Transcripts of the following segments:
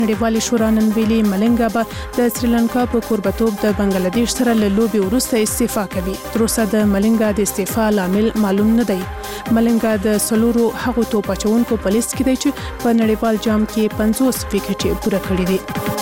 نړیوالې شورا نن ویلي ملنګا به د سریلانکا په کوربتوب د بنگلاديش سره له لوبې وروسته استعفا کوي. تر اوسه د ملنګا د استعفا لامل معلوم نه دی. ملنګا د سلورو هغو توپ اچونکو په لیست کې دی چې په نړیوال جام کې 50 وکټې پوره کړې دي.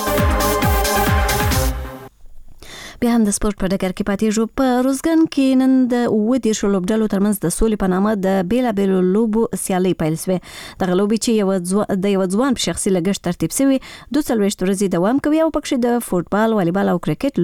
بیا هم د سپورت په ډګر کې پاتې شو. په روزګان کې نن د 10 لوبډلو ترمنځ د سولې په نامه د بیلابېلو لوبو سیالۍ پیل شوې. دغه لوبې چې یو ځوان په شخصي لګښت ترتیب شوی 22 ورځې دوام کوي او پکې د فوتبال، والیبال او کرکټ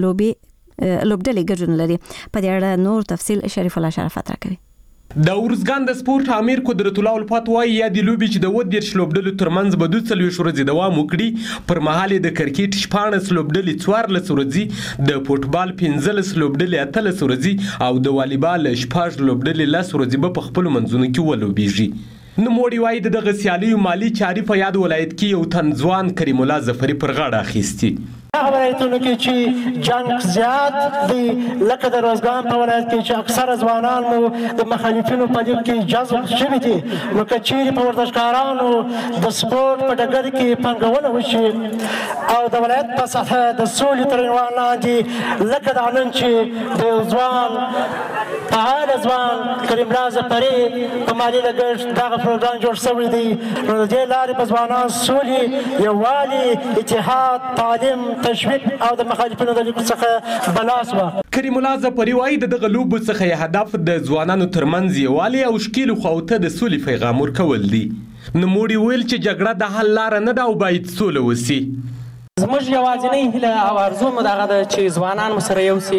لوبډلې ګډون لري. په دې اړه نور تفصیل شریف الله شرافت راکوي. د ورزګان د سپورت امیر قدرت الله الفات وايي یا د لوبي چې د 10 لوبډلو ترمنځ به 22 ورځې دوام وکړي. پر مهال د کرکټ 14 لوبډلې 14 ورځې، د فوتبال 15 لوبډلې 18 ورځې او د والیبال 14 لوبډلې 10 ورځې به په خپل منځونو کې ولوبېږي. نوموړي وايي دغه سیالیو مالی چارې په یاد ولایت کې یو تن ځوان کریم الله ظفري پر غاړه اخیستي. هغه ولایتونو کې چې جنګ زیات دی لکه د روزګان په ولایت کې چې اکثره ځوانان مو د مخالفینو په لیک کې جذب شوي دي، نو که چیرې په ورزشکارانو د سپورت په ډګر کې پانګونه وشي او د ولایت په سطحه د سولې تر عنوان لاندې لکه دا نن چې د ځوان فعال ځوان کریم الله ظفري په مالي لګښت دغه پروګرام جوړ شوی دی، نو د دې لارې په ځوانان سولې، یووالي، اتحاد، تعلیم، تشویق او د مخالفینو د لیکو څخه بلاس و. کریم الله ظفري وايي دغه لوبو څخه هدف د ځوانانو ترمنځ یووالي او شکیلو خواته د سولې پیغام ورکول دي. نوموړي ویل چې جګړه د حل لاره نه ده او باید سوله وسي. زموږ یوازینۍ هیله او ارزو مو دغه ده چې ځوانان مو سره یو سي،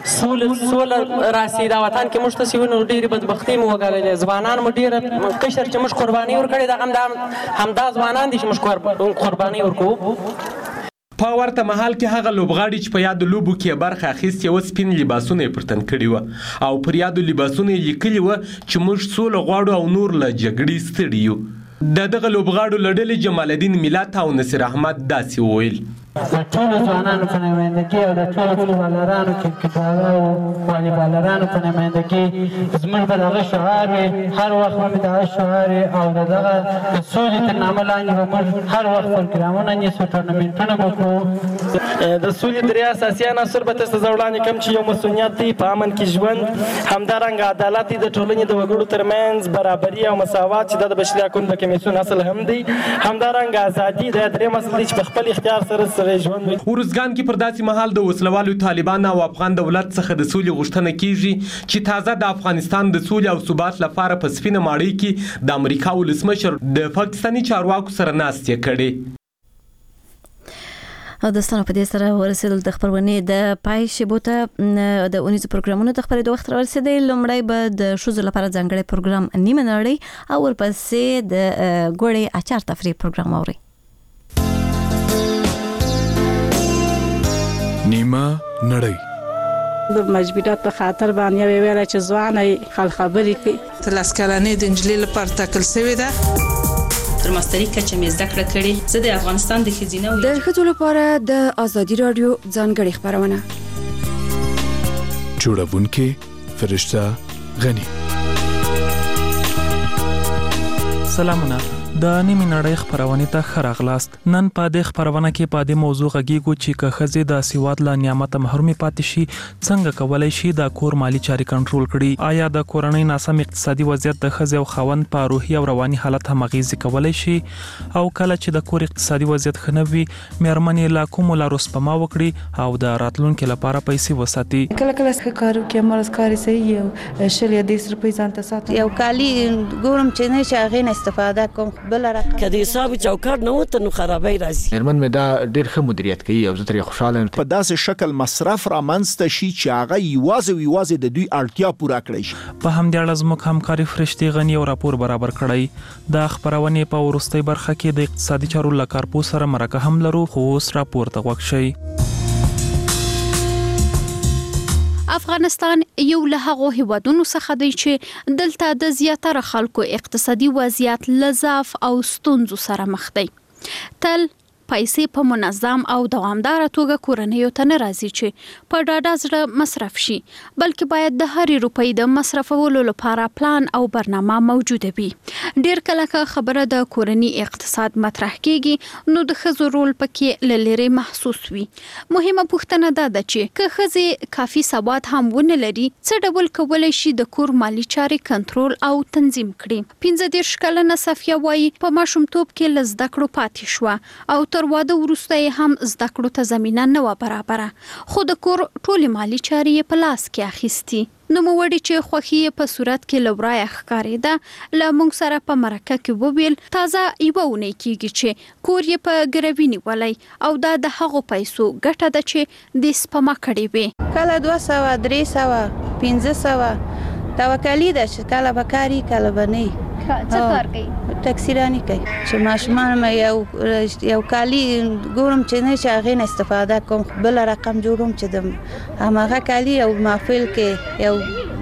سوله راسي دا وطن کې موږ ته چې ونو ډېرې بدبختۍ مو وګاللې، ځوانان مو ډېره کشر چې موږ قرباني ورکړې ده همدا ځوانان دي چې موږ قرباني ورکوو. په ورته مهال کې هغه لوبغاړي چې په یادو لوبو کې برخه اخیستې وه سپین لباسونه یې پر تن کړي وه او پر یادو لباسونه یې لیکلي وه چې موږ سوله غواړو او نور له جګړې ستړي یو. د دغه لوبغاړو له ډلې جمال الدین میلات او نصیر احمد داسې وویل: د ټولو ځوانانو په نمایندګي او د ټولو فوټبالرانو کرکټرانو او والیبالرانو په نمایندګي زموږ به دغه شعار وي، هر وخت به مې دغه شعار وي او د دغه د سولې تر نامه لاندې به موږ هر وخت پروګرامونه نیسو، ټورنمنټونه به کوو. د سولې درې اساسي عناصر به تاسو ته وړاندې کوم چې یو مسؤلیت دی، په امن کې ژوند، همدارنګه عدالت دی، د ټولنې د وګړو ترمنځ برابري او مساوات چې د بشري حقوقو د کمیسیون اصل هم دی، همدارنګه ازادي د درېیم اصل دی چې په خپل اختیار سره ورزګان کې پر داسې مهال د وسلوالو طالبان او افغان دولت څخه د سولې غوښتنه کیږي چې تازه د افغانستان د سولې او ثبات لپاره په سپینه ماڼۍ کې د امریکا ولسمشر د پاکستاني چارواکو سره ناستې کړې. او دستانو په دې سره ورسېدل د خبرونې د پای شیبو ته د اونیزو پروګرامونو د خبرېدو وخت راورسېدی. لومړی به د ښځو لپاره ځانګړی پروګرام نیمه نړۍ او ورپسې د ګوړې اچار تفریح پروګرام اورئ. نیمه نړۍ د مجبورات په خاطر باندې ویل چې ځواني خل خبرې کوي. تر لسکلنې د انجلۍ لپاره ټاکل شوې ده. تر ماستري کچه مې زده کړه کړې. زه د افغانستان د ښځینه د ښځو لپاره د ازادي رادیو ځانګړې خبرونه جوړونکې فرشته غني. سلامونه، د نیمه نړۍ خبرونه ته خراغلاست. نن په دې خبرونه کې په دې موضوع غږیږو چې که ښځې د سیواد له نعمت محرومي پاتې شي څنګه کولای شي د کور مالی چارې کنټرول کړي. آیا د کورنۍ ناسم اقتصادي وضعیت د ښځې او خاوند په روحي او رواني حالت هم اغیزه کولای شي؟ او کله چې د کور اقتصادي وضعیت ښه نه وي مېرمنې لا کوم لارو سپما وکړي او د راتلونکو لپاره پیسې وساتي. کله کله کارو کې مرز کاری صحیح او شل یا 10 روپۍ ځان ته ساتي. یو کالی ګورم چې نه شي غین استفاده کوم بل رقم کدي حساب چوکاټ نه وته نو خرابای راځي. هرمن مې دا ډېر ښه مدیریت کوي او زه ترې خوشاله یم. په داسې شکل مصرف را منځته شي چې هغه یوازې د دوی اړتیا پوره کړي شي. په همدې اړه زموږ همکاري فرشتي غني او راپور برابر کړی. د خبرونه په ورستۍ برخه کې د اقتصادي چارو لکارپو سره مرکه هم لرو، خو اوس راپور ته وښ شي. افغانستان یو له هغو هیوادونو څخه دی چې دلته د زیاتره خلکو اقتصادي وضعیت له ضعف او ستونزو سره مخ دی. تل پیسې په منظم او دوامدار توګه کورنیو ته نه راځي چې په ډاډه زړه مصرف شي، بلکې باید د هرې روپۍ د مصرفولو لپاره پلان او برنامه موجوده وي. ډیر کله که خبره د کورنی اقتصاد مطرح کیږي نو د ښځو رول پکې له لرې محسوس وي. مهمه پوښتنه دا ده چې که ښځې کافي سواد هم ونه لري څه ډول کولی شي د کور مالی چارې کنټرول او تنظیم کړي. 15 کلنه صفیه وایي په ماشومتوب کې له زده کړو پاتې شوه او تر واده وروسته یې هم زده کړو ته زمینه نه وه برابره، خو د کور ټولې مالي چارې یې په لاس کې اخیستي. نوموړي چې خوښي یې په صورت کې له ورایه ښکارېده له موږ سره په مرکه کې وویل تازه یوه اونۍ کېږي چې کور یې په ګروي نیولی او دا د هغو پیسو ګټه ده چې د سپما کړې وې. کله 200 300 500 توکلي ده چې کله به کاري کله به نه. څه کار کوي؟ تکثیرانی کوي چې ماشومان مې یو کالي ګورم چې نه چې هغې نه استفاده کوم، بل رقم جوړوم چې د هماغه کالي یو محفل کې یو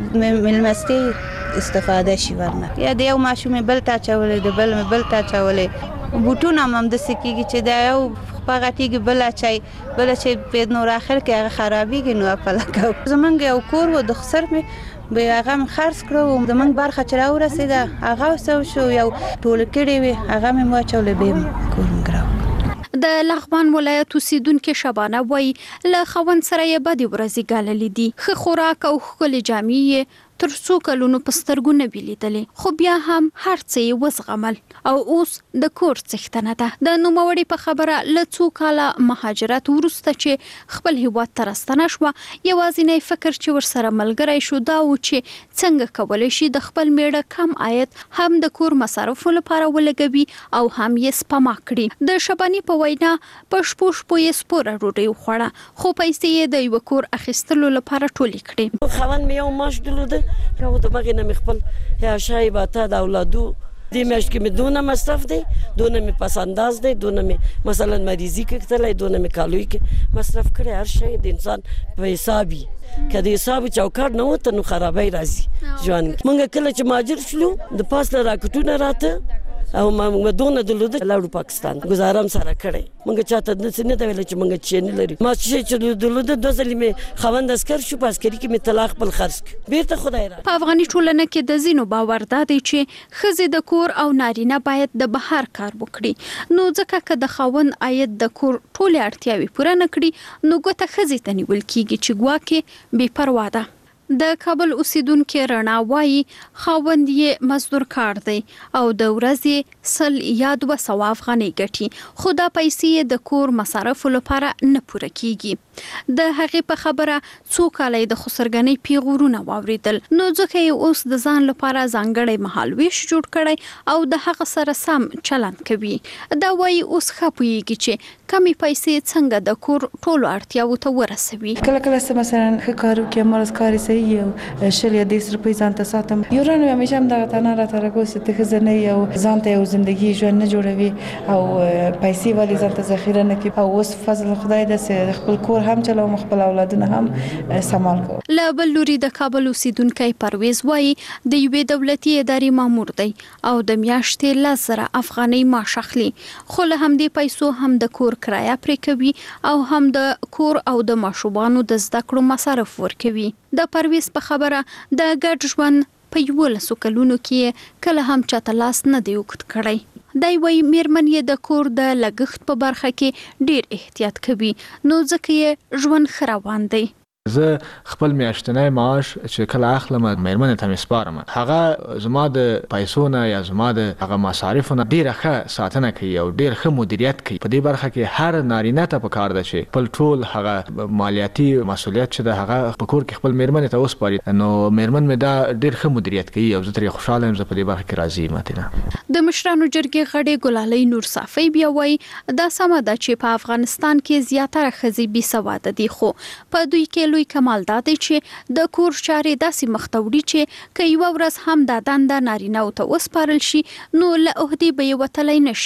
مېلمستې استفاده شي ورنه، یا د یو ماشوم بل ته اچولی د بل مې بل ته اچولی. بوټونه هم همداسې کېږي چې دا یو په غټېږي بل اچوي بل چې په نور اخر کې هغه خرابېږي نو اپله کوو. زمونږ یو کور و د خسر مې به هغه مې خرڅ کړو، زمونږ برخه چې راورسېده هغه څه شو یو ټوله کړې وې هغه مې واچولی بیا مې کور مې ګراو. د لغمان ولایت اوسیدونکې شبانه وایي له خاوند سره یې بدې ورځې ګاللې دي، ښه خوراک او ښکلې جامې یې تر څو کلونو په سترګو نه وي لیدلې، خو بیا هم هر څه یې وزغمل او اوس د کور څښتنه ده. د نوموړي په خبره له څو کاله مهاجرت وروسته چې خپل هیواد ته راستنه شوه یوازینی فکر چې ورسره ملګری شو دا و چې څنګه کولی شي د خپل میړه کم عاید هم د کور مصارفو لپاره ولګوي او هم یې سپما کړي. د شباني په وینا په شپو شپو یې سپوره ډوډۍ وخوړه خو پیسې یې د یوه کور اخیستلو لپاره ټولې کړې. خاوند مې یو معاش درلوده که د مغې نه مې خپل یا شای باته د اولادو دې میاشت کې مې دونه مصرف دی دونه مې پس انداز دی دونه مې مثلا مریضي کې کتلی دونه مې کالوی کې مصرف کړی. هر شی د انسان په حساب وي، که د حساب چوکاټ نه وته نو خرابی راځي ژوند کې. موږ کله چې مهاجر شلو د پاس نه راکټونه راته او ما دونه درلوده لاړو پاکستان ګزاره هم سره کړی. موږ چاته داسې نه ده ویلی چې موږ چې نه لري. ما چې درلوده 2 ځلې مې خاوند عسکر شو په عسکري کې مې طلاق خپل خرڅ کړ بېرته خدای را. په افغاني ټولنه کې د ځینو باور دا دی چې ښځې د کور او نارینه باید د بهر کار وکړي، نو ځکه که د خاوند عاید د کور ټولې اړتیاوې پوره نه کړي نو ګوته ښځې ته نیول کېږي چې ګواکې بې پروا ده. د کابل اوسیدونکې رڼا وایي خاوند یې مزدور کار دی او د ورځې 100 یا 200 افغانۍ ګټي، خو دا پیسې یې د کور مصارفو لپاره نه پوره کیږي. د هغې په خبره څو کاله د خسرګنۍ پیغورونه واوریدل، نو ځکه یې اوس د ځان لپاره ځانګړی مهالویش جوړ کړی او د هغه سره سم چلند کوي. دا وایي اوس ښه پوهیږي چې کمې پیسې څنګه د کور ټولو اړتیاوو ته ورسوي. کله کله مثلا ښه کار وکړي مرز کاري صحیح یو 100 یا 200 روپۍ ځان ته ساتم، یو رانو همیشه هم دغه تنه راته راګوسي ته ښځه نه یو ځان ته یو زندګي ژوند نه جوړوي او پیسې ولې ځان ته ذخیره نه کړي. او اوس فضل خدای داسې خپل کور هم چلوم خپل اولادونه هم سمال کوم. له بل لوري د کابل اوسیدونکی پرویز وایي د یوې دولتي ادارې مامور دی او د میاشتې 10,000 افغانۍ معاش اخلي، خو له همدې پیسو هم د کور کرایه پرې کوي او هم د کور او د ماشومانو د زده کړو مصارف ورکوي. د پرویز په خبره د ګډ ژوند په 11 کلونو کې کله هم چاته لاس نه دی اوږد کړی. دی وایي میرمن یې د کور د لګښت په برخه کې ډیر احتیاط کوي، نو ځکه یې ژوند ښه روان دی. زه خپل میاشتنی معاش چې کله اخلم مېرمنې ته مې سپارم، هغه زما د پیسو نه یا زما د هغه مصارفو نه ډېره ښه ساتنه کوي او ډېر ښه مدیریت کوي. په دې برخه کې هر نارینه ته پکار ده چې خپل ټول هغه مالیاتي مسؤلیت چې ده هغه په کور کې خپل مېرمنې ته وسپاري. نو مېرمن مې دا ډېر ښه مدیریت کوي او زه ترې خوشحاله یم. زه په دې برخه کې راضي یم. د مشرانو جرګې غړې ګلالۍ نور صافی بیا وایي دا سمه ده چې په افغانستان کې زیاتره ښځې بې سواده دي، خو په دوی کې لوی کمال دا دی چې د کور چارې داسې مخ ته وړي چې که یوه ورځ هم دا دنده نارینه‌و ته وسپارل شي نو له عهدې به یې وتلی نه شي.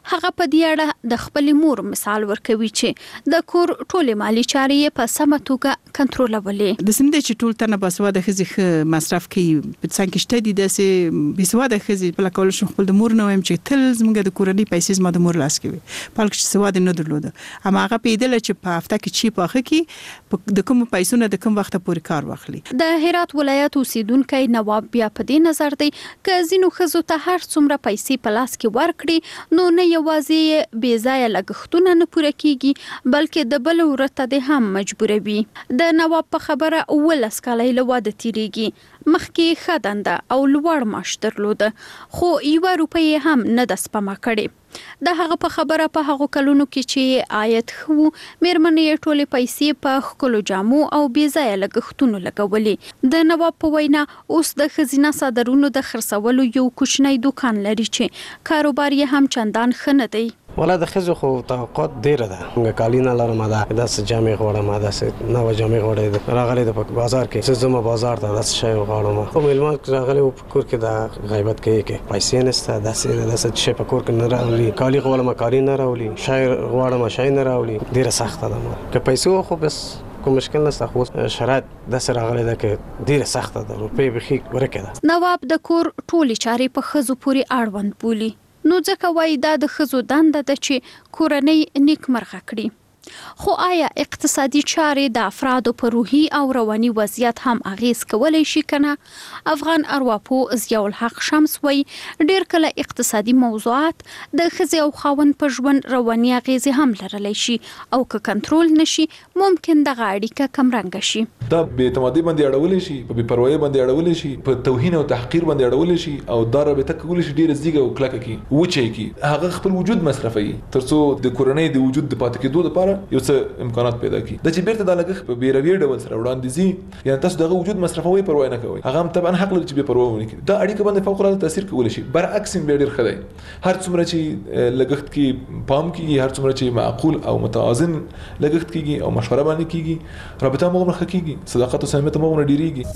هغه په دې اړه د خپل مور مثال ورکوي چې د کور ټولې مالی چارې په سمه توګه کنټرولولې. د سیمه چې ټول تنه باسواده ښځې مصرف کوي په څنګه شته دي د سه باسواده ښځې په لکول شو خپل د مور نو هم چې تل زموږ د کورنۍ پیسې زما د مور لاس کوي په لکه چې سواده نه درلوده اما هغه پیدل چې په هفته کې چی پاخه کې د کوم پیسو نه د کوم وخت پورې کار واخلي. د هرات ولایت اوسیدونکو نواب بیا په دې نظر دی ک زینو ښځو ته هر څومره پیسې په لاس کې ورکړي نو نه یوازې بې ځایه لګښتونه نه پوره کیږي بلکې د بل ورته د هم مجبوروي. د نواب په خبره ولس کالای له واده تیریږي مخکې خدانده او لوړ معاش درلوده خو یو روپۍ هم نه د سپما کړي. د هغه په خبره په هغو کلونو کې چې عاید خو مېرمنې ټولې پیسې په خپلو جامو او بې ځایه لګښتونو لګولې. د نواب په وینا اوس د ښځینه صادرونو د خرڅولو یو کوچنی دوکان لري چې کاروبار یې هم چندان ښه نه دی. ولا د خزو خو توقعات ډیره ده موږ کالینا لرم دا داس جامې غوړم داس نو جامې غوړې راغلي د بازار کې زما بازار ته داس شی غوړم خو ملمان راغلي په کور کې دا غیبت کوي کې پیسې نشته داس شی په کور کې نه راولي کالی غوړم کالی نه راولي شای غوړم شای نه راولي ډیره سخته ده که پیسې خو بس کوم مشکل نشته خو شرایط د سره غلي ده کې ډیره سخته ده روپې بخي ورکه. نواب د کور ټولې چارې په خزو پوری اړوند بولی نو ځکه وای دا د خزو دنده ده چې کورنۍ نیک مرغه کړي. خو آیا اقتصادي چارې د افرادو په روحي او رواني وضعیت هم اغیز کولای شي کنه؟ افغان ارواپو ضیاء الحق شمس وای ډیر کله اقتصادي موضوعات د خزي او خاوند په ژوند رواني اغیز هم لرلی شي او که کنټرول نشي ممکن د اړیکه کمرنګ شي. دا به اعتمادي باندې اړول شي په پروايي باندې اړول شي په توهین او تحقیر باندې اړول شي او دا رابطه کول شي ډیر زیږه او کلکه کی وچه کی هغه خپل وجود مصرفي ترڅو د کورنۍ د وجود د پاتې کېدو لپاره یو څه امکانات پیدا کی. د چې بیرته د لګښت په بیروي ډول سره وړاندې زی یعنی تاسو دغه وجود مصرفوي پروا نه کوي هغه هم طبعا حق لري چې به پروا ونه کړي. دا اړیکه باندې فوق العاده تاثیر کولی شي. برعکس به ډیر خدای هر څومره چې لګښت کې پام کیږي هر څومره چې معقول او متوازن لګښت کیږي او مشوره باندې کیږي رابطه مو مخ کیږي صداقت او صمیمیت مو ډیریږي.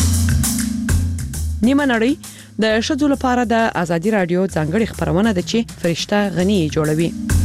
نیمه نړۍ د ښځو لپاره د ازادي رادیو ځانګړي خبرونه ده چې فرشته غنی جوړوي.